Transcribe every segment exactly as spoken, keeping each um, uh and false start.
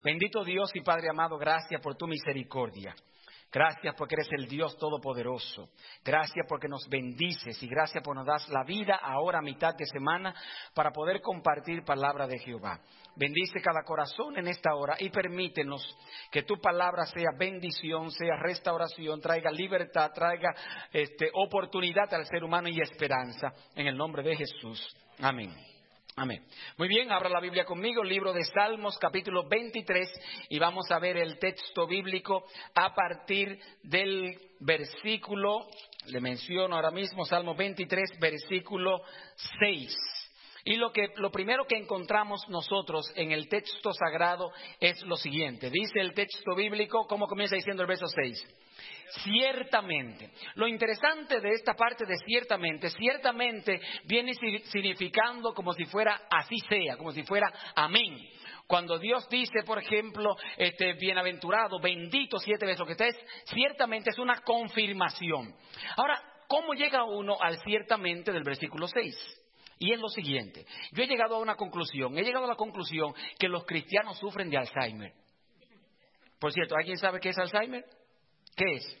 Bendito Dios y Padre amado, gracias por tu misericordia. Gracias porque eres el Dios Todopoderoso. Gracias porque nos bendices y gracias por nos das la vida ahora a mitad de semana para poder compartir palabra de Jehová. Bendice cada corazón en esta hora y permítenos que tu palabra sea bendición, sea restauración, traiga libertad, traiga este, oportunidad al ser humano y esperanza. En el nombre de Jesús. Amén. Amén. Muy bien, abra la Biblia conmigo, libro de Salmos, capítulo veintitrés, y vamos a ver el texto bíblico a partir del versículo, le menciono ahora mismo, Salmo veintitrés, versículo seis. Y lo que lo primero que encontramos nosotros en el texto sagrado es lo siguiente. Dice el texto bíblico, ¿cómo comienza diciendo el verso seis? Ciertamente. Lo interesante de esta parte de ciertamente, ciertamente viene significando como si fuera así sea, como si fuera amén. Cuando Dios dice, por ejemplo, este, bienaventurado, bendito siete veces, lo que está es, ciertamente es una confirmación. Ahora, ¿cómo llega uno al ciertamente del versículo seis? Y es lo siguiente, yo he llegado a una conclusión, he llegado a la conclusión que los cristianos sufren de Alzheimer. Por cierto, ¿alguien sabe qué es Alzheimer? ¿Qué es?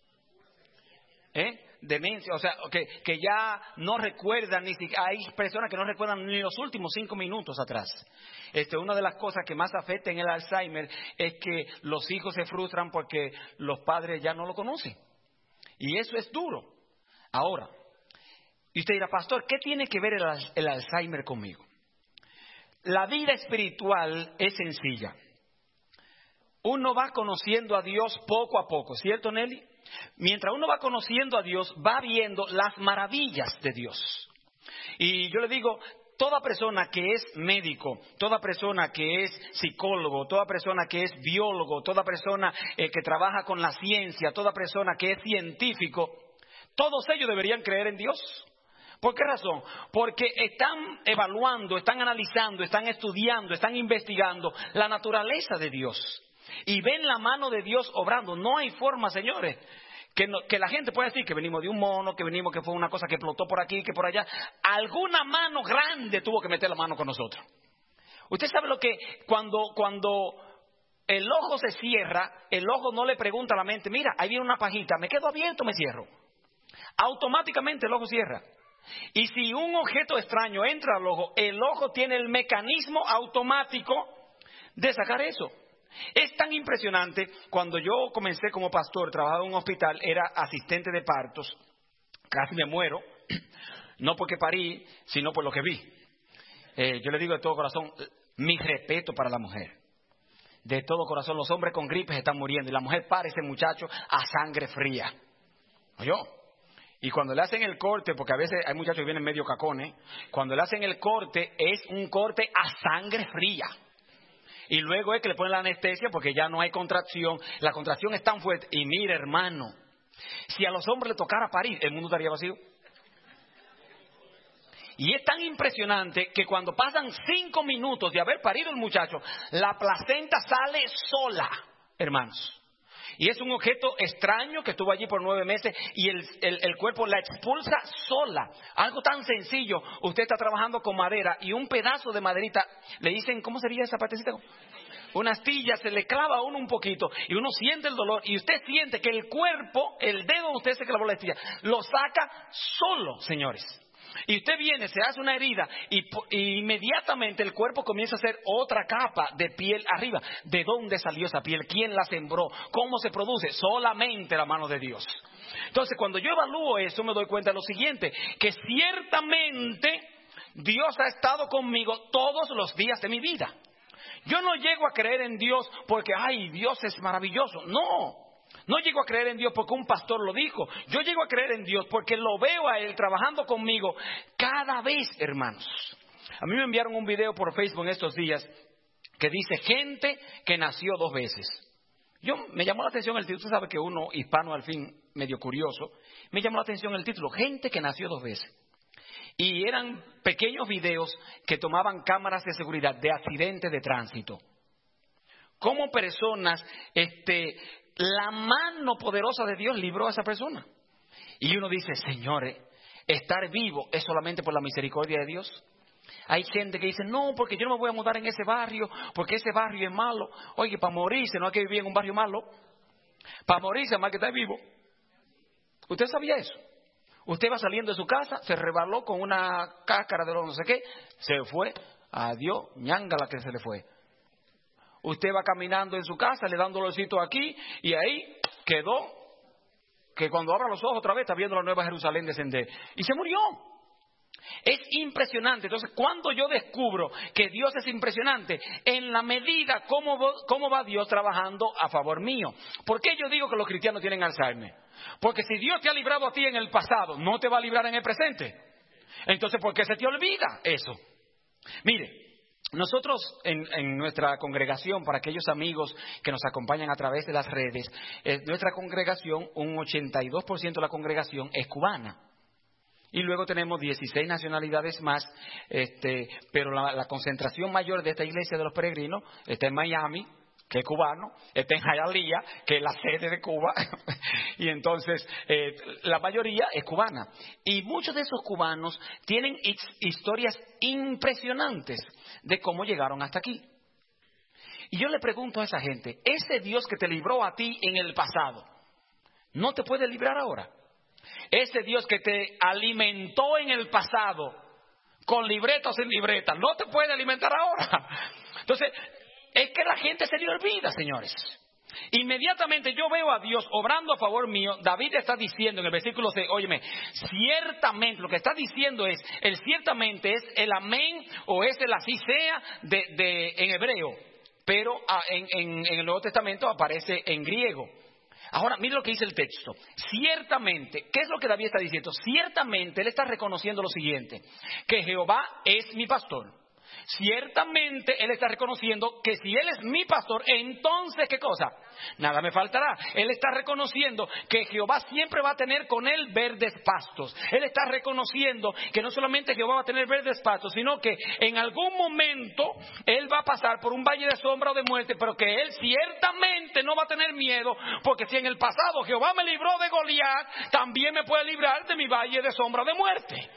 ¿Eh? Demencia, o sea, que, que ya no recuerdan, ni siquiera, hay personas que no recuerdan ni los últimos cinco minutos atrás. Este, una de las cosas que más afecta en el Alzheimer es que los hijos se frustran porque los padres ya no lo conocen. Y eso es duro. Ahora, y usted dirá, pastor, ¿qué tiene que ver el, el Alzheimer conmigo? La vida espiritual es sencilla. Uno va conociendo a Dios poco a poco, ¿cierto, Nelly? Mientras uno va conociendo a Dios, va viendo las maravillas de Dios. Y yo le digo, toda persona que es médico, toda persona que es psicólogo, toda persona que es biólogo, toda persona eh, que trabaja con la ciencia, toda persona que es científico, todos ellos deberían creer en Dios. ¿Por qué razón? Porque están evaluando, están analizando, están estudiando, están investigando la naturaleza de Dios. Y ven la mano de Dios obrando. No hay forma, señores, que, no, que la gente pueda decir que venimos de un mono, que venimos que fue una cosa que explotó por aquí, que por allá. Alguna mano grande tuvo que meter la mano con nosotros. Usted sabe lo que cuando, cuando el ojo se cierra, el ojo no le pregunta a la mente, mira, ahí viene una pajita, ¿me quedo abierto o me cierro? Automáticamente el ojo cierra. Y si un objeto extraño entra al ojo, el ojo tiene el mecanismo automático de sacar eso. Es tan impresionante, cuando yo comencé como pastor, trabajaba en un hospital, era asistente de partos, casi me muero, no porque parí, sino por lo que vi. Eh, yo le digo de todo corazón, mi respeto para la mujer. De todo corazón, los hombres con gripes están muriendo y la mujer para ese muchacho a sangre fría. ¿Oyó? Y cuando le hacen el corte, porque a veces hay muchachos que vienen medio cacones, cuando le hacen el corte, es un corte a sangre fría. Y luego es que le ponen la anestesia porque ya no hay contracción. La contracción es tan fuerte. Y mire, hermano, si a los hombres les tocara parir, el mundo estaría vacío. Y es tan impresionante que cuando pasan cinco minutos de haber parido el muchacho, la placenta sale sola, hermanos. Y es un objeto extraño que estuvo allí por nueve meses y el, el, el cuerpo la expulsa sola. Algo tan sencillo. Usted está trabajando con madera y un pedazo de maderita, le dicen, ¿cómo sería esa partecita? Una astilla, se le clava a uno un poquito y uno siente el dolor y usted siente que el cuerpo, el dedo donde usted se clavó la astilla, lo saca solo, señores. Y usted viene, se hace una herida y, y inmediatamente el cuerpo comienza a hacer otra capa de piel arriba. ¿De dónde salió esa piel? ¿Quién la sembró? ¿Cómo se produce? Solamente la mano de Dios. Entonces, cuando yo evalúo eso, me doy cuenta de lo siguiente, que ciertamente Dios ha estado conmigo todos los días de mi vida. Yo no llego a creer en Dios porque, ay, Dios es maravilloso. No. No llego a creer en Dios porque un pastor lo dijo. Yo llego a creer en Dios porque lo veo a Él trabajando conmigo cada vez, hermanos. A mí me enviaron un video por Facebook en estos días que dice gente que nació dos veces. Yo me llamó la atención el título. Usted sabe que uno, hispano al fin, medio curioso, me llamó la atención el título, gente que nació dos veces. Y eran pequeños videos que tomaban cámaras de seguridad de accidentes de tránsito. Cómo personas, este... la mano poderosa de Dios libró a esa persona. Y uno dice, señores, estar vivo es solamente por la misericordia de Dios. Hay gente que dice, no, porque yo no me voy a mudar en ese barrio, porque ese barrio es malo. Oye, para morirse no hay que vivir en un barrio malo. Para morirse más que estar vivo. ¿Usted sabía eso? Usted va saliendo de su casa, se rebaló con una cáscara de lo no sé qué, se fue. Adiós, ñanga la que se le fue. Usted va caminando en su casa, le da un dolorcito aquí, y ahí quedó, que cuando abra los ojos otra vez está viendo la Nueva Jerusalén descender. Y se murió. Es impresionante. Entonces, cuando yo descubro que Dios es impresionante, en la medida cómo, cómo va Dios trabajando a favor mío. ¿Por qué yo digo que los cristianos tienen Alzheimer? Porque si Dios te ha librado a ti en el pasado, ¿no te va a librar en el presente? Entonces, ¿por qué se te olvida eso? Mire, nosotros en, en nuestra congregación, para aquellos amigos que nos acompañan a través de las redes, eh, nuestra congregación, un ochenta y dos por ciento de la congregación es cubana. Y luego tenemos dieciséis nacionalidades más, este, pero la, la concentración mayor de esta iglesia de los peregrinos está en Miami, que es cubano, está en Hialeah, que es la sede de Cuba, y entonces eh, la mayoría es cubana. Y muchos de esos cubanos tienen historias impresionantes de cómo llegaron hasta aquí. Y yo le pregunto a esa gente, ese Dios que te libró a ti en el pasado, ¿no te puede librar ahora? Ese Dios que te alimentó en el pasado, con libreta o sin libreta, ¿no te puede alimentar ahora? Entonces, es que la gente se le olvida, señores. Inmediatamente yo veo a Dios obrando a favor mío. David está diciendo en el versículo seis, óyeme, ciertamente, lo que está diciendo es, el ciertamente es el amén o es el así sea de, de, en hebreo, pero en, en, en el Nuevo Testamento aparece en griego. Ahora, mire lo que dice el texto. Ciertamente, ¿qué es lo que David está diciendo? Ciertamente, él está reconociendo lo siguiente, que Jehová es mi pastor. Ciertamente, él está reconociendo que si él es mi pastor, entonces, ¿qué cosa? Nada me faltará. Él está reconociendo que Jehová siempre va a tener con él verdes pastos. Él está reconociendo que no solamente Jehová va a tener verdes pastos, sino que en algún momento él va a pasar por un valle de sombra o de muerte, pero que él ciertamente no va a tener miedo, porque si en el pasado Jehová me libró de Goliat, también me puede librar de mi valle de sombra o de muerte.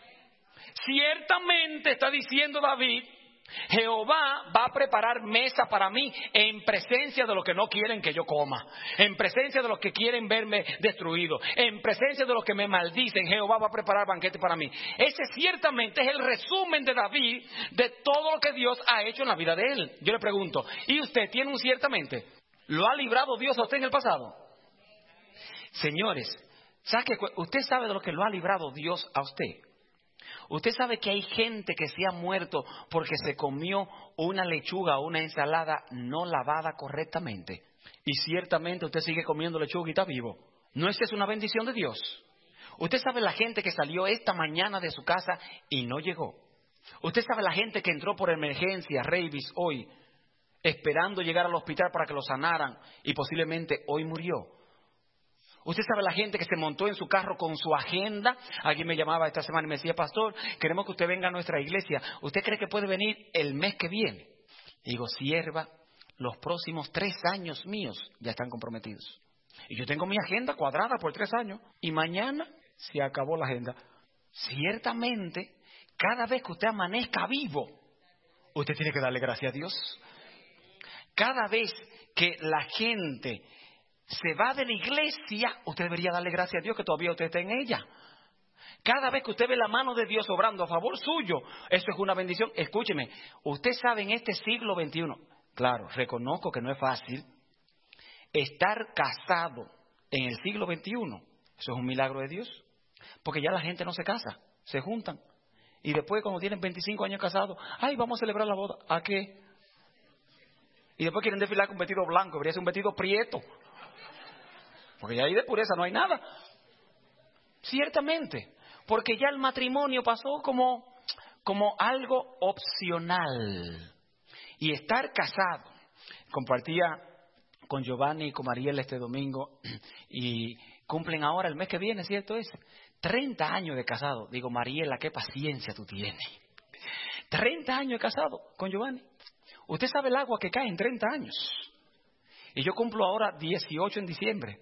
Ciertamente, está diciendo David, Jehová va a preparar mesa para mí en presencia de los que no quieren que yo coma, en presencia de los que quieren verme destruido, en presencia de los que me maldicen. Jehová va a preparar banquete para mí. Ese ciertamente es el resumen de David de todo lo que Dios ha hecho en la vida de él. Yo le pregunto, ¿y usted tiene un ciertamente? ¿Lo ha librado Dios a usted en el pasado? Señores, ¿sabe que usted sabe de lo que lo ha librado Dios a usted? Usted sabe que hay gente que se ha muerto porque se comió una lechuga o una ensalada no lavada correctamente. Y ciertamente usted sigue comiendo lechuga y está vivo. ¿No es eso una bendición de Dios? Usted sabe la gente que salió esta mañana de su casa y no llegó. Usted sabe la gente que entró por emergencia, Ravis, hoy, esperando llegar al hospital para que lo sanaran y posiblemente hoy murió. Usted sabe la gente que se montó en su carro con su agenda. Alguien me llamaba esta semana y me decía, pastor, queremos que usted venga a nuestra iglesia. ¿Usted cree que puede venir el mes que viene? Y digo, sierva, los próximos tres años míos ya están comprometidos. Y yo tengo mi agenda cuadrada por tres años. Y mañana se acabó la agenda. Ciertamente, cada vez que usted amanezca vivo, usted tiene que darle gracias a Dios. Cada vez que la gente se va de la iglesia, usted debería darle gracias a Dios que todavía usted está en ella. Cada vez que usted ve la mano de Dios obrando a favor suyo, eso es una bendición. Escúcheme, usted sabe en este siglo veintiuno, claro, reconozco que no es fácil estar casado en el siglo veintiuno. Eso es un milagro de Dios, porque ya la gente no se casa, se juntan. Y después cuando tienen veinticinco años casados, ay, vamos a celebrar la boda. ¿A qué? Y después quieren desfilar con un vestido blanco, debería ser un vestido prieto. Porque ya ahí de pureza no hay nada. Ciertamente. Porque ya el matrimonio pasó como, como algo opcional. Y estar casado. Compartía con Giovanni y con Mariela este domingo. Y cumplen ahora el mes que viene, ¿cierto es? treinta años de casado. Digo, Mariela, qué paciencia tú tienes. treinta años de casado con Giovanni. Usted sabe el agua que cae en treinta años. Y yo cumplo ahora dieciocho en diciembre.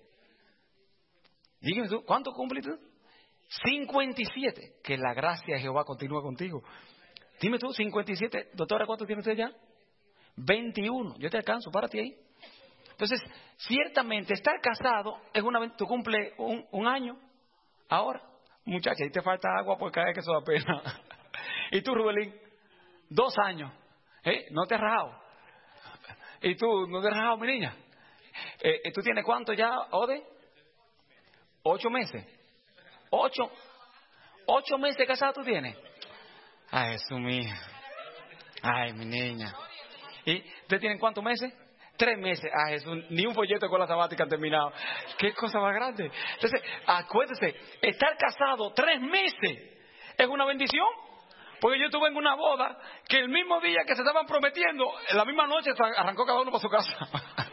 Dígame tú, ¿cuánto cumpliste tú? cincuenta y siete. Que la gracia de Jehová continúe contigo. Dime tú, cincuenta y siete, doctora, ¿cuánto tiene usted ya? veintiuno. Yo te alcanzo, párate ahí. Entonces, ciertamente, estar casado es una vez, tú cumples un, un año ahora. Muchacha, ahí te falta agua porque cada vez que eso da pena. Y tú, Rubelín, dos años. ¿Eh? ¿No te has rajado? ¿Y tú, no te has rajado, mi niña? Eh, ¿Tú tienes cuánto ya, Ode? ¿Ocho meses? ¿Ocho? ¿Ocho meses casado tú tienes? Ay, Jesús mío. Ay, mi niña. ¿Y ustedes tienen cuántos meses? Tres meses. Ay, Jesús, ni un folleto con la sabática han terminado. Qué cosa más grande. Entonces, acuérdese, estar casado tres meses es una bendición. Porque yo estuve en una boda que el mismo día que se estaban prometiendo, en la misma noche arrancó cada uno para su casa.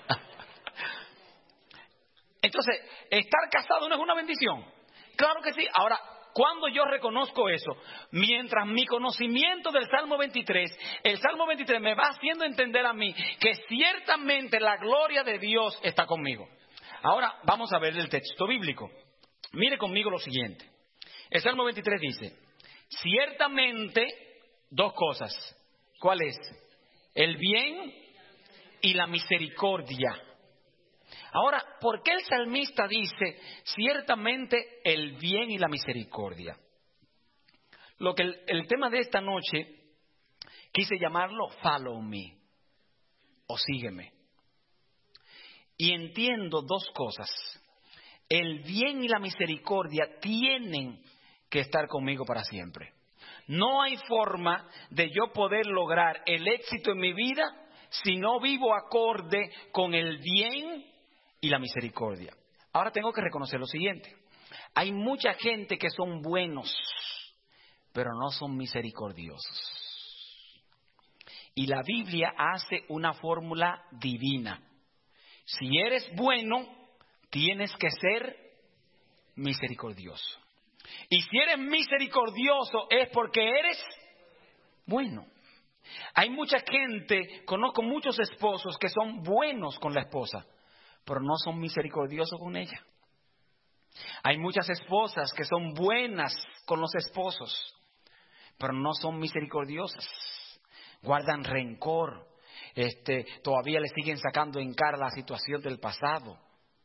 Entonces, estar casado no es una bendición. Claro que sí. Ahora, cuando yo reconozco eso, mientras mi conocimiento del Salmo veintitrés, el Salmo veintitrés me va haciendo entender a mí que ciertamente la gloria de Dios está conmigo. Ahora vamos a ver el texto bíblico. Mire conmigo lo siguiente. El Salmo veintitrés dice, ciertamente dos cosas. ¿Cuál es? El bien y la misericordia. Ahora, ¿por qué el salmista dice ciertamente el bien y la misericordia? Lo que el, el tema de esta noche quise llamarlo follow me o sígueme. Y entiendo dos cosas. El bien y la misericordia tienen que estar conmigo para siempre. No hay forma de yo poder lograr el éxito en mi vida si no vivo acorde con el bien y la misericordia. Ahora tengo que reconocer lo siguiente. Hay mucha gente que son buenos, pero no son misericordiosos. Y la Biblia hace una fórmula divina. Si eres bueno, tienes que ser misericordioso. Y si eres misericordioso es porque eres bueno. Hay mucha gente, conozco muchos esposos que son buenos con la esposa, pero no son misericordiosos con ella. Hay muchas esposas que son buenas con los esposos, pero no son misericordiosas. Guardan rencor, este, todavía le siguen sacando en cara la situación del pasado.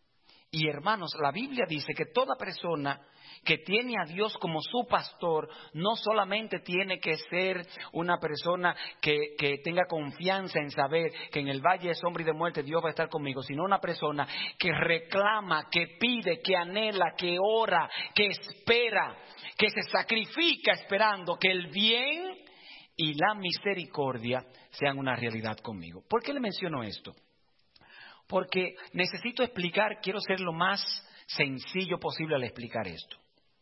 Y hermanos, la Biblia dice que toda persona que tiene a Dios como su pastor, no solamente tiene que ser una persona que, que tenga confianza en saber que en el valle de sombra y de muerte Dios va a estar conmigo, sino una persona que reclama, que pide, que anhela, que ora, que espera, que se sacrifica esperando que el bien y la misericordia sean una realidad conmigo. ¿Por qué le menciono esto? Porque necesito explicar, quiero ser lo más sencillo posible al explicar esto.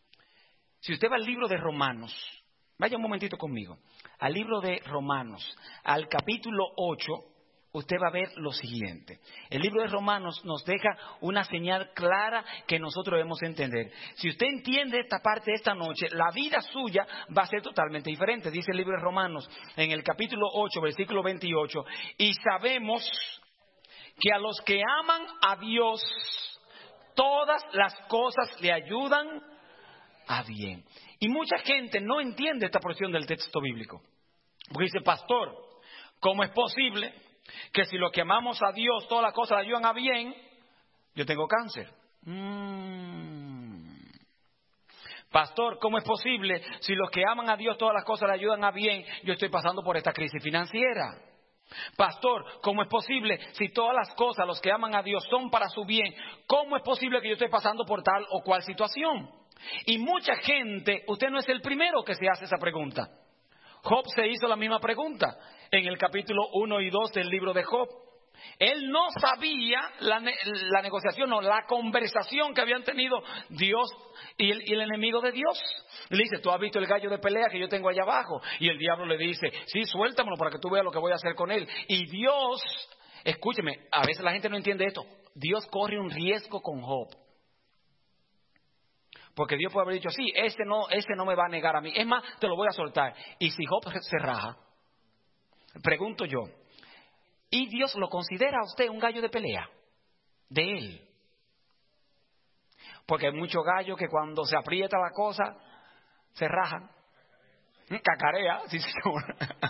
Si usted va al libro de Romanos, vaya un momentito conmigo, al libro de Romanos, al capítulo ocho, usted va a ver lo siguiente. El libro de Romanos nos deja una señal clara que nosotros debemos entender. Si usted entiende esta parte de esta noche, la vida suya va a ser totalmente diferente. Dice el libro de Romanos en el capítulo ocho, versículo veintiocho, y sabemos que a los que aman a Dios, todas las cosas le ayudan a bien. Y mucha gente no entiende esta porción del texto bíblico. Porque dice, pastor, ¿cómo es posible que si los que amamos a Dios, todas las cosas le ayudan a bien, yo tengo cáncer? Mm. Pastor, ¿cómo es posible si los que aman a Dios, todas las cosas le ayudan a bien, yo estoy pasando por esta crisis financiera? Pastor, ¿cómo es posible si todas las cosas, los que aman a Dios, son para su bien? ¿Cómo es posible que yo esté pasando por tal o cual situación? Y mucha gente, usted no es el primero que se hace esa pregunta. Job se hizo la misma pregunta en el capítulo uno y dos del libro de Job. Él no sabía la, ne- la negociación, no, la conversación que habían tenido Dios y el, y el enemigo de Dios. Le dice, ¿tú has visto el gallo de pelea que yo tengo allá abajo? Y el diablo le dice, sí, suéltamelo para que tú veas lo que voy a hacer con él. Y Dios, escúcheme, a veces la gente no entiende esto. Dios corre un riesgo con Job. Porque Dios puede haber dicho, sí, ese no, ese no me va a negar a mí. Es más, te lo voy a soltar. Y si Job se raja, pregunto yo, ¿y Dios lo considera a usted un gallo de pelea? De él. Porque hay muchos gallos que cuando se aprieta la cosa, se rajan. Cacarea, sí, señor.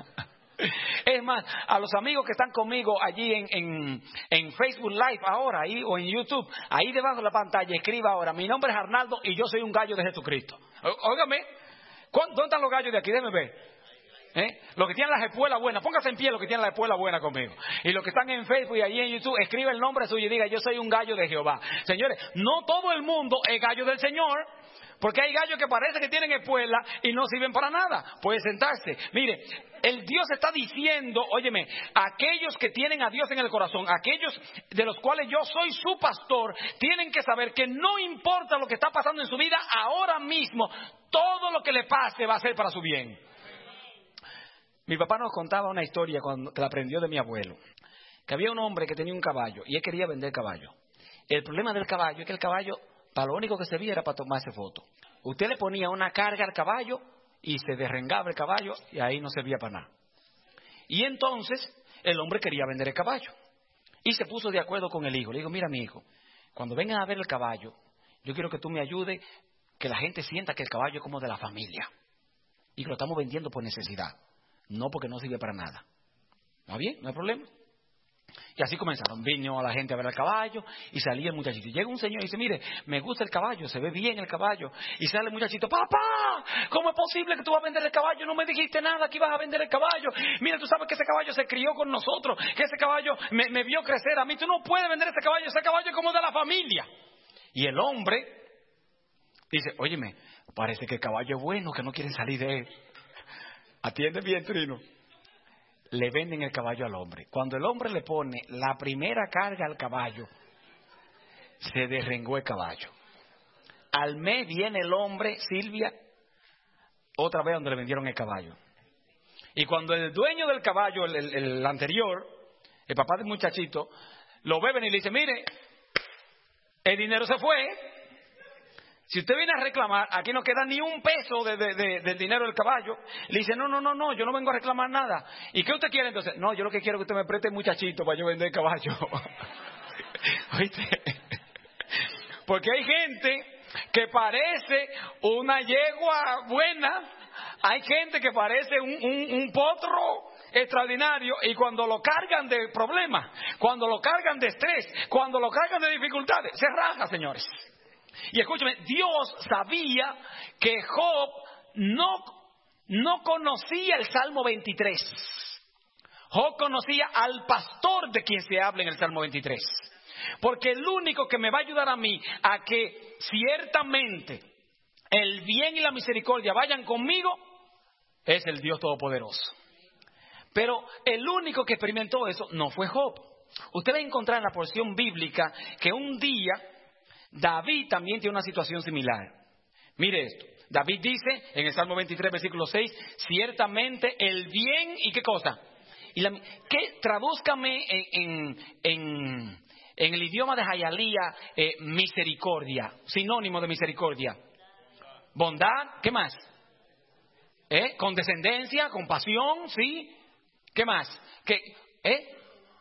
Es más, a los amigos que están conmigo allí en, en, en Facebook Live ahora ahí, o en YouTube, ahí debajo de la pantalla, escriba ahora, mi nombre es Arnaldo y yo soy un gallo de Jesucristo. Óigame, ¿dónde están los gallos de aquí? Déjeme ver. ¿Eh? Los que tienen las espuelas buenas, póngase en pie los que tienen la espuela buena conmigo. Y los que están en Facebook y allí en YouTube, escribe el nombre suyo y diga, yo soy un gallo de Jehová. Señores, no todo el mundo es gallo del Señor. Porque hay gallos que parece que tienen espuela y no sirven para nada. Puede sentarse. Mire, el Dios está diciendo, óyeme, aquellos que tienen a Dios en el corazón, aquellos de los cuales yo soy su pastor, tienen que saber que no importa lo que está pasando en su vida ahora mismo, todo lo que le pase va a ser para su bien. Mi papá nos contaba una historia cuando, que la aprendió de mi abuelo, que había un hombre que tenía un caballo y él quería vender caballo. El problema del caballo es que el caballo, para lo único que servía era para tomarse fotos. Usted le ponía una carga al caballo y se derrengaba el caballo y ahí no servía para nada. Y entonces el hombre quería vender el caballo y se puso de acuerdo con el hijo. Le digo, mira mi hijo, cuando vengan a ver el caballo, yo quiero que tú me ayudes, que la gente sienta que el caballo es como de la familia y que lo estamos vendiendo por necesidad, no porque no sirve para nada. ¿Está bien? No hay problema. Y así comenzaron, vino a la gente a ver el caballo y salía el muchachito. Y llega un señor y dice, mire, me gusta el caballo, se ve bien el caballo. Y sale el muchachito, papá, ¿cómo es posible que tú vas a vender el caballo? No me dijiste nada que ibas a vender el caballo. Mira, tú sabes que ese caballo se crió con nosotros, que ese caballo me, me vio crecer a mí. Tú no puedes vender ese caballo, ese caballo es como de la familia. Y el hombre dice, óyeme, parece que el caballo es bueno, que no quieren salir de él. Atiende bien, Trino. Le venden el caballo al hombre. Cuando el hombre le pone la primera carga al caballo, se derrengó el caballo. Al mes viene el hombre, Silvia, otra vez donde le vendieron el caballo. Y cuando el dueño del caballo, el, el, el anterior, el papá del muchachito, lo ve venir y le dice, mire, el dinero se fue. Si usted viene a reclamar, aquí no queda ni un peso de, de, de, del dinero del caballo. Le dice, no, no, no, no, yo no vengo a reclamar nada. ¿Y qué usted quiere entonces? No, yo lo que quiero es que usted me preste el muchachito para yo vender el caballo. ¿Oíste? Porque hay gente que parece una yegua buena. Hay gente que parece un, un, un potro extraordinario y cuando lo cargan de problemas, cuando lo cargan de estrés, cuando lo cargan de dificultades, se raja, señores. Y escúchame, Dios sabía que Job no, no conocía el Salmo veintitrés. Job conocía al pastor de quien se habla en el Salmo veintitrés. Porque el único que me va a ayudar a mí a que ciertamente el bien y la misericordia vayan conmigo es el Dios Todopoderoso. Pero el único que experimentó eso no fue Job. Usted va a encontrar en la porción bíblica que un día David también tiene una situación similar. Mire esto. David dice en el Salmo veintitrés, versículo seis, ciertamente el bien y qué cosa. Y la, ¿qué? Tradúzcame en, en, en, en el idioma de Jayalía, eh, misericordia, sinónimo de misericordia. Bondad, ¿qué más? ¿Eh? Condescendencia, compasión, ¿sí? ¿Qué más? ¿Qué? ¿Eh?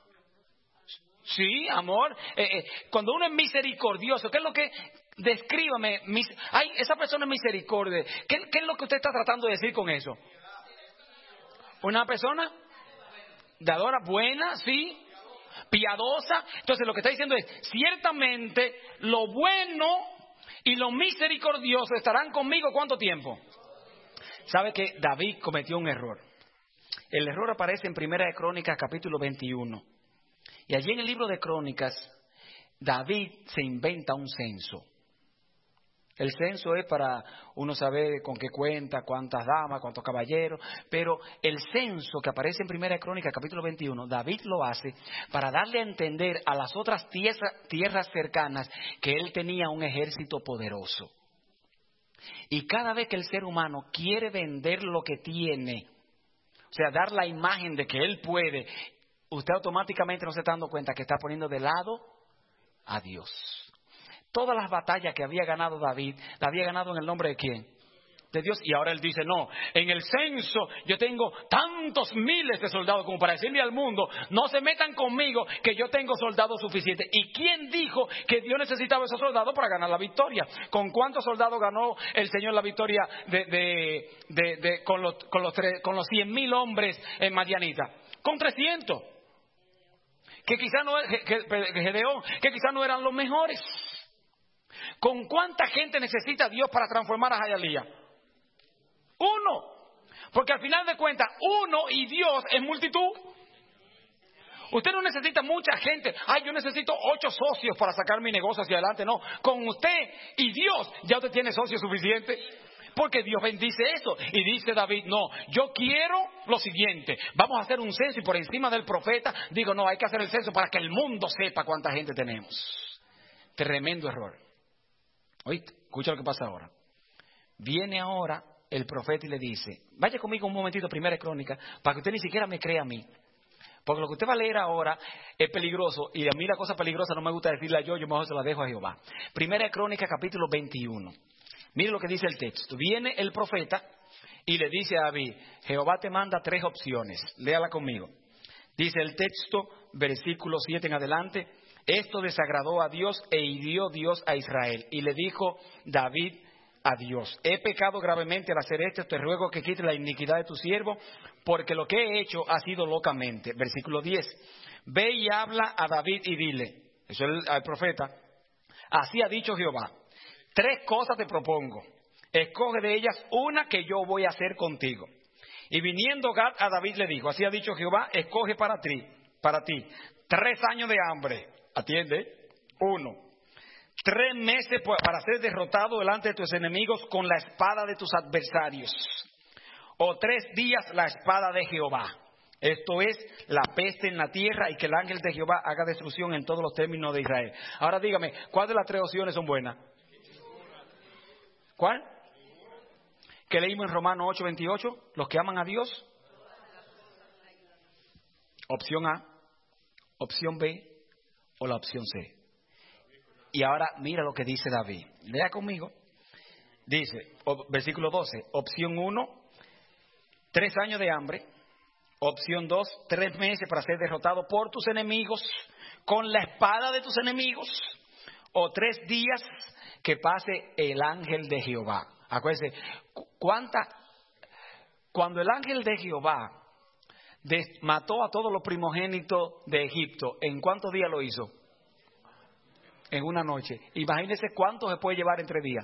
Sí, amor. Eh, eh, cuando uno es misericordioso, ¿qué es lo que? Descríbame. Mis, ay, esa persona es misericordia. ¿Qué, ¿Qué es lo que usted está tratando de decir con eso? Una persona dadora, buena, sí, piadosa. Entonces lo que está diciendo es, ciertamente lo bueno y lo misericordioso estarán conmigo ¿cuánto tiempo? ¿Sabe que David cometió un error? El error aparece en Primera de Crónicas, capítulo veintiuno. Y allí en el libro de Crónicas, David se inventa un censo. El censo es para uno saber con qué cuenta, cuántas damas, cuántos caballeros. Pero el censo que aparece en Primera de Crónicas, capítulo veintiuno, David lo hace para darle a entender a las otras tierra, tierras cercanas que él tenía un ejército poderoso. Y cada vez que el ser humano quiere vender lo que tiene, o sea, dar la imagen de que él puede, usted automáticamente no se está dando cuenta que está poniendo de lado a Dios. Todas las batallas que había ganado David, la había ganado en el nombre de ¿quién? de Dios. Y ahora él dice, no, en el censo yo tengo tantos miles de soldados como para decirle al mundo, no se metan conmigo que yo tengo soldados suficientes. ¿Y quién dijo que Dios necesitaba esos soldados para ganar la victoria? ¿Con cuántos soldados ganó el Señor la victoria de, de, de, de, con los, con los, tres, con los cien mil hombres en Madianita? Con trescientos. Que quizás no, que, que, que Gedeón, que quizás no eran los mejores. ¿Con cuánta gente necesita Dios para transformar a Jayalía? Uno. Porque al final de cuentas, uno y Dios es multitud. Usted no necesita mucha gente. Ay, yo necesito ocho socios para sacar mi negocio hacia adelante. No, con usted y Dios ya usted tiene socios suficientes. Porque Dios bendice eso. Y dice David, no, yo quiero lo siguiente. Vamos a hacer un censo y por encima del profeta digo, no, hay que hacer el censo para que el mundo sepa cuánta gente tenemos. Tremendo error. Oíste, escucha lo que pasa ahora. Viene ahora el profeta y le dice, vaya conmigo un momentito, Primera Crónica, para que usted ni siquiera me crea a mí. Porque lo que usted va a leer ahora es peligroso, y a mí la cosa peligrosa no me gusta decirla yo, yo mejor se la dejo a Jehová. Primera Crónica, capítulo veintiuno. Mire lo que dice el texto. Viene el profeta y le dice a David, Jehová te manda tres opciones. Léala conmigo. Dice el texto, versículo siete en adelante, esto desagradó a Dios e hirió Dios a Israel. Y le dijo David a Dios, he pecado gravemente al hacer esto, te ruego que quites la iniquidad de tu siervo, porque lo que he hecho ha sido locamente. Versículo diez, ve y habla a David y dile, eso es el, el profeta, así ha dicho Jehová, tres cosas te propongo, escoge de ellas una que yo voy a hacer contigo. Y viniendo Gad a David le dijo, así ha dicho Jehová, escoge para ti, para ti, tres años de hambre, atiende, uno. Tres meses para ser derrotado delante de tus enemigos con la espada de tus adversarios. O tres días la espada de Jehová. Esto es la peste en la tierra y que el ángel de Jehová haga destrucción en todos los términos de Israel. Ahora dígame, ¿cuál de las tres opciones son buenas? ¿Cuál? ¿Qué leímos en Romanos ocho veintiocho? Los que aman a Dios. Opción A, opción B o la opción C. Y ahora mira lo que dice David. Lea conmigo. Dice, versículo doce, opción uno, tres años de hambre. Opción dos, tres meses para ser derrotado por tus enemigos, con la espada de tus enemigos. O tres días que pase el ángel de Jehová. Acuérdense, ¿cuánta? Cuando el ángel de Jehová mató a todos los primogénitos de Egipto, ¿en cuántos días lo hizo? En una noche. Imagínense cuánto se puede llevar entre días.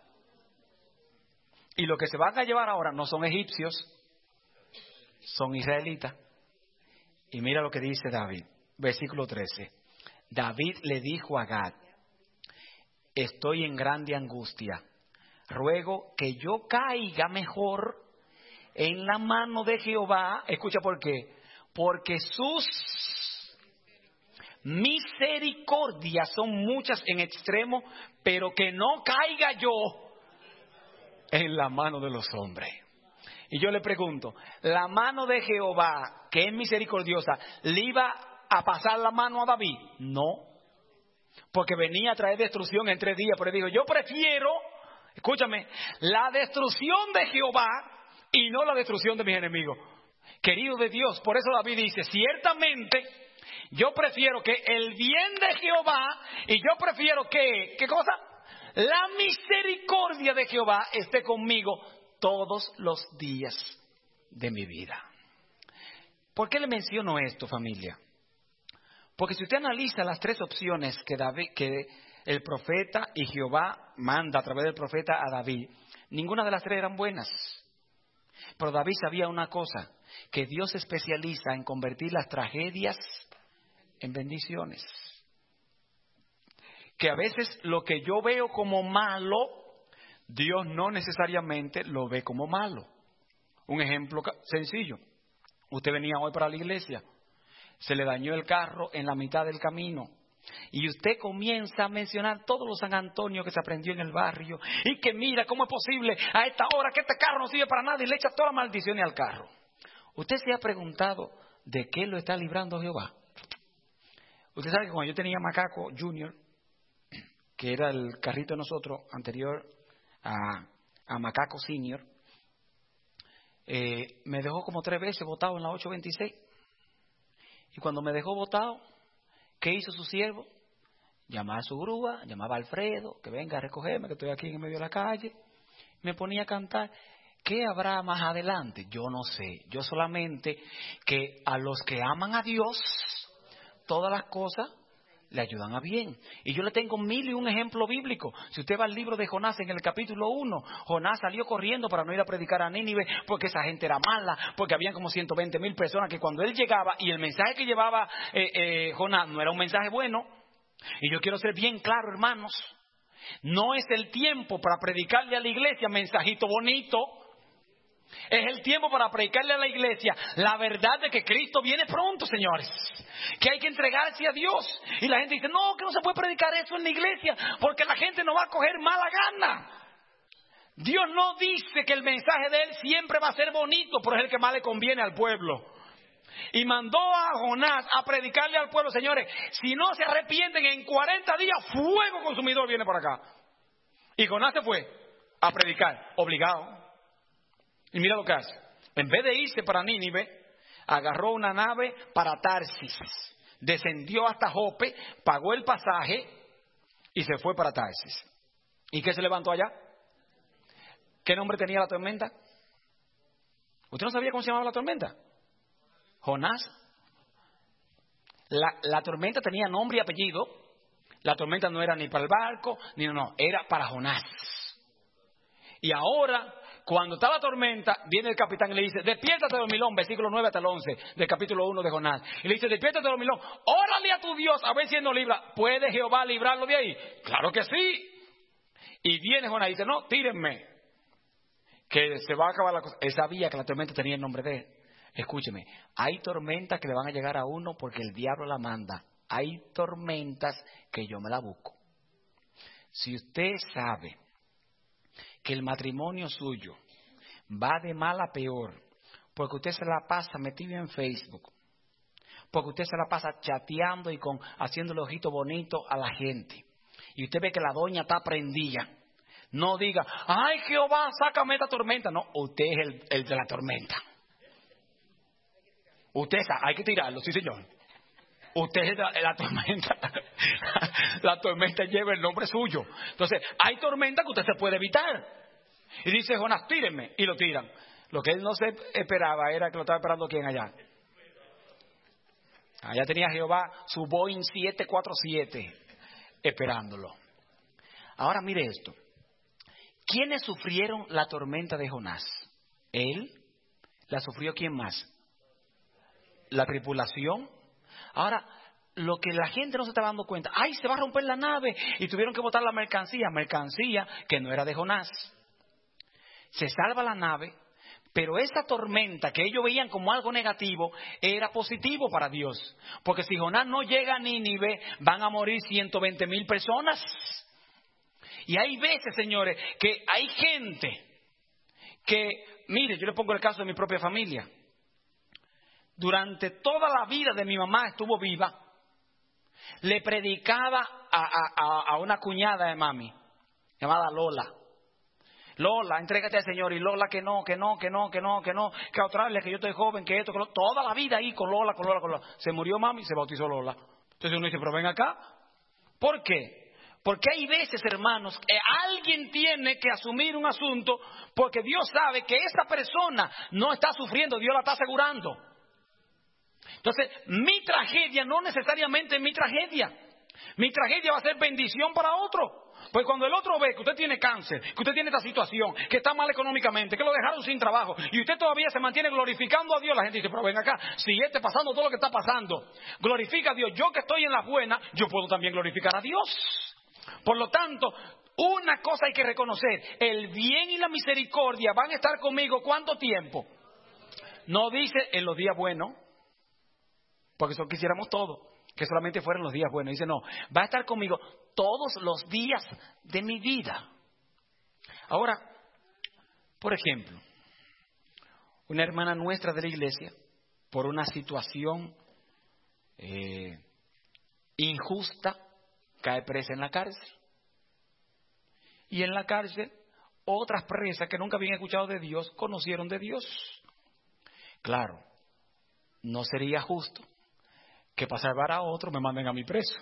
Y lo que se van a llevar ahora no son egipcios, son israelitas. Y mira lo que dice David, versículo trece. David le dijo a Gad, estoy en grande angustia. Ruego que yo caiga mejor en la mano de Jehová. Escucha por qué. Porque sus misericordias son muchas en extremo, pero que no caiga yo en la mano de los hombres. Y yo le pregunto, ¿la mano de Jehová, que es misericordiosa, le iba a pasar la mano a David? No, porque venía a traer destrucción en tres días, pero dijo, yo prefiero, escúchame, la destrucción de Jehová y no la destrucción de mis enemigos. Querido de Dios, por eso David dice, ciertamente yo prefiero que el bien de Jehová y yo prefiero que, ¿qué cosa? La misericordia de Jehová esté conmigo todos los días de mi vida. ¿Por qué le menciono esto, familia? Porque si usted analiza las tres opciones que, David, que el profeta y Jehová manda a través del profeta a David, ninguna de las tres eran buenas. Pero David sabía una cosa, que Dios se especializa en convertir las tragedias en bendiciones. Que a veces lo que yo veo como malo, Dios no necesariamente lo ve como malo. Un ejemplo sencillo. Usted venía hoy para la iglesia, se le dañó el carro en la mitad del camino y usted comienza a mencionar todos los San Antonio que se aprendió en el barrio y que mira cómo es posible a esta hora que este carro no sirve para nada y le echa todas las maldiciones al carro. ¿Usted se ha preguntado de qué lo está librando Jehová? Usted sabe que cuando yo tenía Macaco Junior, que era el carrito de nosotros anterior a, a Macaco Senior, eh, me dejó como tres veces botado en la ocho veintiséis. Y cuando me dejó botado, ¿qué hizo su siervo? Llamaba a su grúa, llamaba a Alfredo, que venga a recogerme, que estoy aquí en medio de la calle. Me ponía a cantar. ¿Qué habrá más adelante? Yo no sé. Yo solamente que a los que aman a Dios, todas las cosas le ayudan a bien. Y yo le tengo mil y un ejemplo bíblico. Si usted va al libro de Jonás en el capítulo uno, Jonás salió corriendo para no ir a predicar a Nínive porque esa gente era mala, porque habían como ciento veinte mil personas que cuando él llegaba y el mensaje que llevaba eh, eh, Jonás no era un mensaje bueno. Y yo quiero ser bien claro, hermanos, no es el tiempo para predicarle a la iglesia mensajito bonito. Es el tiempo para predicarle a la iglesia la verdad de que Cristo viene pronto, señores. Que hay que entregarse a Dios. Y la gente dice, no, que no se puede predicar eso en la iglesia porque la gente no va a coger mala gana. Dios no dice que el mensaje de Él siempre va a ser bonito, pero es el que más le conviene al pueblo. Y mandó a Jonás a predicarle al pueblo, señores, si no se arrepienten en cuarenta días, fuego consumidor viene por acá. Y Jonás se fue a predicar, obligado. Y mira lo que hace. En vez de irse para Nínive, agarró una nave para Tarsis. Descendió hasta Jope, pagó el pasaje y se fue para Tarsis. ¿Y qué se levantó allá? ¿Qué nombre tenía la tormenta? ¿Usted no sabía cómo se llamaba la tormenta? Jonás. La, la tormenta tenía nombre y apellido. La tormenta no era ni para el barco, ni no, no, era para Jonás. Y ahora, cuando está la tormenta, viene el capitán y le dice, despiértate, dormilón, versículo nueve hasta el once del capítulo uno de Jonás. Y le dice, despiértate, dormilón, órale a tu Dios a ver si él nos libra. ¿Puede Jehová librarlo de ahí? Claro que sí. Y viene Jonás y dice, no, tírenme, que se va a acabar la cosa. Él sabía que la tormenta tenía el nombre de él. Escúcheme, hay tormentas que le van a llegar a uno porque el diablo la manda. Hay tormentas que yo me la busco. Si usted sabe que el matrimonio suyo va de mal a peor porque usted se la pasa metido en Facebook, porque usted se la pasa chateando y con haciéndole ojito bonito a la gente, y usted ve que la doña está prendida, no diga, ay Jehová, sácame esta tormenta. No, usted es el, el de la tormenta. Usted sabe, hay que tirarlo, sí señor. Usted es la, la tormenta. La tormenta lleva el nombre suyo. Entonces, hay tormenta que usted se puede evitar. Y dice Jonás, tírenme. Y lo tiran. Lo que él no se esperaba era que lo estaba esperando quién allá. Allá tenía Jehová su Boeing siete cuatro siete esperándolo. Ahora mire esto. ¿Quiénes sufrieron la tormenta de Jonás? Él. ¿La sufrió quién más? La tripulación. Ahora, lo que la gente no se estaba dando cuenta, ¡ay, se va a romper la nave! Y tuvieron que botar la mercancía, mercancía que no era de Jonás. Se salva la nave, pero esa tormenta que ellos veían como algo negativo, era positivo para Dios. Porque si Jonás no llega a Nínive, van a morir ciento veinte mil personas. Y hay veces, señores, que hay gente que, mire, yo le pongo el caso de mi propia familia. Durante toda la vida de mi mamá estuvo viva, le predicaba a, a, a una cuñada de mami, llamada Lola. Lola, entrégate al Señor. Y Lola, que no, que no, que no, que no, que no, que otra vez, que yo estoy joven, que esto, que lo, toda la vida ahí con Lola, con Lola, con Lola. Se murió mami y se bautizó Lola. Entonces uno dice, pero ven acá. ¿Por qué? Porque hay veces, hermanos, que alguien tiene que asumir un asunto porque Dios sabe que esa persona no está sufriendo, Dios la está asegurando. Entonces, mi tragedia no necesariamente es mi tragedia. Mi tragedia va a ser bendición para otro. Pues cuando el otro ve que usted tiene cáncer, que usted tiene esta situación, que está mal económicamente, que lo dejaron sin trabajo, y usted todavía se mantiene glorificando a Dios, la gente dice, pero ven acá, si este pasando todo lo que está pasando, glorifica a Dios, yo que estoy en la buena, yo puedo también glorificar a Dios. Por lo tanto, una cosa hay que reconocer, el bien y la misericordia van a estar conmigo, ¿cuánto tiempo? No dice en los días buenos, porque eso quisiéramos todo, que solamente fueran los días buenos. Dice, no, va a estar conmigo todos los días de mi vida. Ahora, por ejemplo, una hermana nuestra de la iglesia, por una situación eh, injusta, cae presa en la cárcel. Y en la cárcel, otras presas que nunca habían escuchado de Dios, conocieron de Dios. Claro, no sería justo que para salvar a otro me manden a mi preso.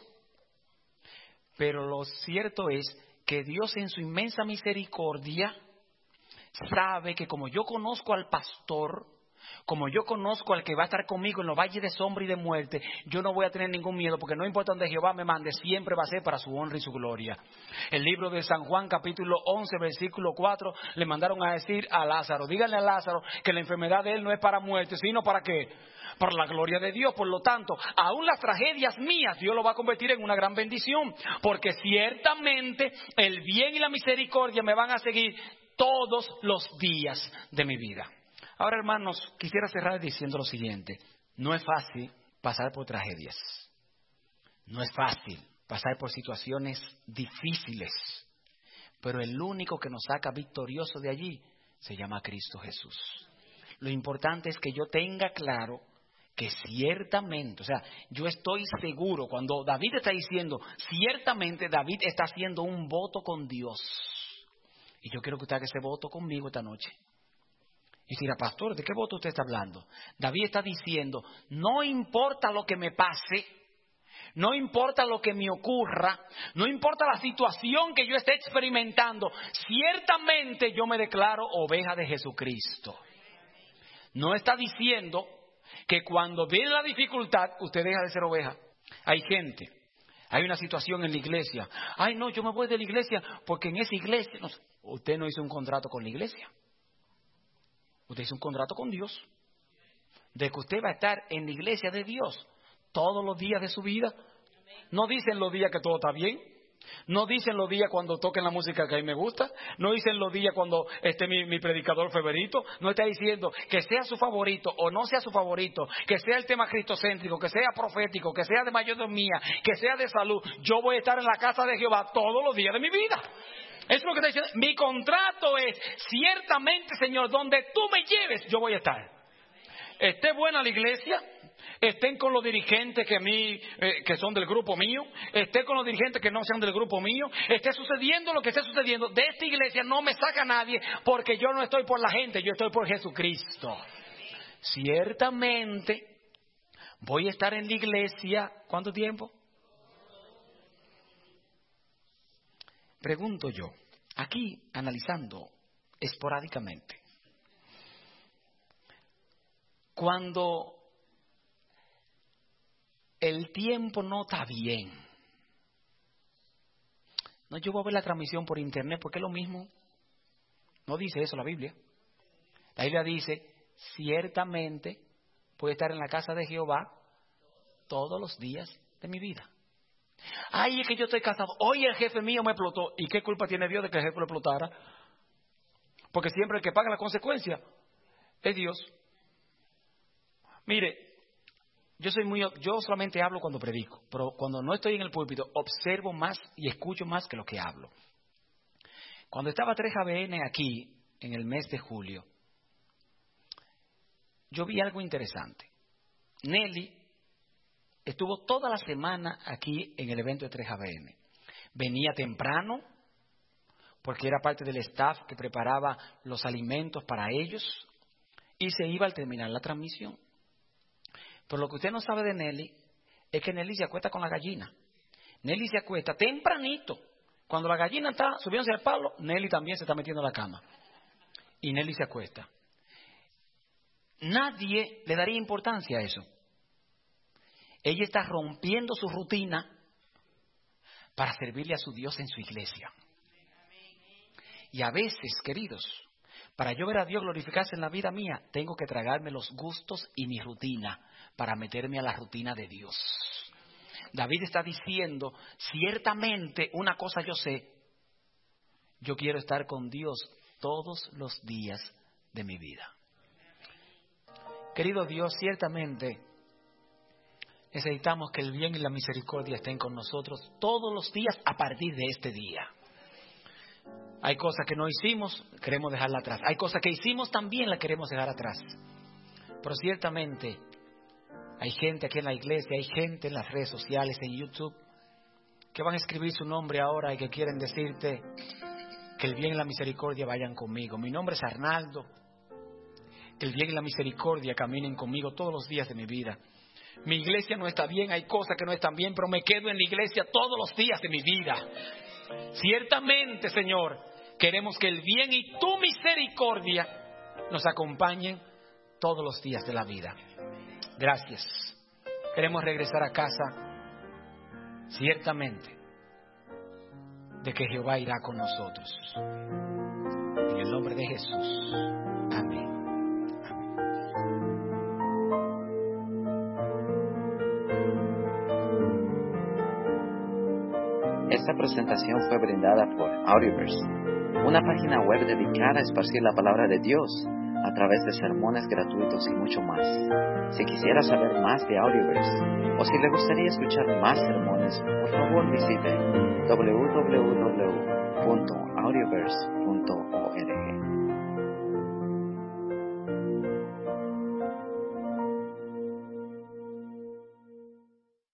Pero lo cierto es que Dios en su inmensa misericordia sabe que como yo conozco al pastor, como yo conozco al que va a estar conmigo en los valles de sombra y de muerte, yo no voy a tener ningún miedo, porque no importa donde Jehová me mande, siempre va a ser para su honra y su gloria. El libro de San Juan, capítulo once, versículo cuatro, le mandaron a decir a Lázaro, díganle a Lázaro que la enfermedad de él no es para muerte, sino para qué, para la gloria de Dios. Por lo tanto, aún las tragedias mías Dios lo va a convertir en una gran bendición, porque ciertamente el bien y la misericordia me van a seguir todos los días de mi vida. Ahora, hermanos, quisiera cerrar diciendo lo siguiente. No es fácil pasar por tragedias. No es fácil pasar por situaciones difíciles. Pero el único que nos saca victorioso de allí se llama Cristo Jesús. Lo importante es que yo tenga claro que ciertamente, o sea, yo estoy seguro, cuando David está diciendo, ciertamente David está haciendo un voto con Dios. Y yo quiero que usted haga ese voto conmigo esta noche. Y dirá, pastor, ¿de qué voto usted está hablando? David está diciendo, no importa lo que me pase, no importa lo que me ocurra, no importa la situación que yo esté experimentando, ciertamente yo me declaro oveja de Jesucristo. No está diciendo que cuando viene la dificultad, usted deja de ser oveja. Hay gente, hay una situación en la iglesia. Ay, no, yo me voy de la iglesia porque en esa iglesia... No, usted no hizo un contrato con la iglesia. Usted hizo un contrato con Dios, de que usted va a estar en la iglesia de Dios todos los días de su vida. No dicen los días que todo está bien, no dicen los días cuando toquen la música que a mí me gusta, no dicen los días cuando esté mi, mi predicador favorito. No está diciendo que sea su favorito o no sea su favorito, que sea el tema cristocéntrico, que sea profético, que sea de mayordomía, que sea de salud. Yo voy a estar en la casa de Jehová todos los días de mi vida. Eso es lo que está diciendo. Mi contrato es, ciertamente, Señor, donde tú me lleves, yo voy a estar. Esté buena la iglesia, estén con los dirigentes que a mí, eh, que son del grupo mío, esté con los dirigentes que no sean del grupo mío, esté sucediendo lo que esté sucediendo, de esta iglesia no me saca nadie, porque yo no estoy por la gente, yo estoy por Jesucristo. Ciertamente, voy a estar en la iglesia, ¿cuánto tiempo? Pregunto yo, aquí analizando esporádicamente, cuando el tiempo no está bien, no, yo voy a ver la transmisión por internet porque es lo mismo. No dice eso la Biblia. La Biblia dice, ciertamente voy a estar en la casa de Jehová todos los días de mi vida. Ay, es que yo estoy casado. Hoy el jefe mío me explotó. ¿Y qué culpa tiene Dios de que el jefe lo explotara? Porque siempre el que paga la consecuencia es Dios. Mire, yo soy muy, yo solamente hablo cuando predico, pero cuando no estoy en el púlpito observo más y escucho más que lo que hablo. Cuando estaba tres A B N aquí en el mes de julio, yo vi algo interesante. Nelly estuvo toda la semana aquí en el evento de tres A B N. Venía temprano porque era parte del staff que preparaba los alimentos para ellos y se iba al terminar la transmisión. Pero lo que usted no sabe de Nelly es que Nelly se acuesta con la gallina. Nelly se acuesta tempranito. Cuando la gallina está subiéndose al palo, Nelly también se está metiendo en la cama. Y Nelly se acuesta. Nadie le daría importancia a eso. Ella está rompiendo su rutina para servirle a su Dios en su iglesia. Y a veces, queridos, para yo ver a Dios glorificarse en la vida mía, tengo que tragarme los gustos y mi rutina para meterme a la rutina de Dios. David está diciendo, ciertamente una cosa yo sé, yo quiero estar con Dios todos los días de mi vida. Querido Dios, ciertamente necesitamos que el bien y la misericordia estén con nosotros todos los días a partir de este día. Hay cosas que no hicimos, queremos dejarla atrás. Hay cosas que hicimos, también las queremos dejar atrás. Pero ciertamente hay gente aquí en la iglesia, hay gente en las redes sociales, en YouTube, que van a escribir su nombre ahora y que quieren decirte Que el bien y la misericordia vayan conmigo. Mi nombre es Arnaldo. Que el bien y la misericordia caminen conmigo todos los días de mi vida. Mi iglesia no está bien, hay cosas que no están bien, pero me quedo en la iglesia todos los días de mi vida. Ciertamente, Señor, queremos que el bien y tu misericordia nos acompañen todos los días de la vida. Gracias. Queremos regresar a casa, ciertamente, de que Jehová irá con nosotros. En el nombre de Jesús. Amén. Esta presentación fue brindada por Audioverse, una página web dedicada a esparcir la palabra de Dios a través de sermones gratuitos y mucho más. Si quisiera saber más de Audioverse o si le gustaría escuchar más sermones, por favor visite doble u doble u doble u punto audioverse punto org.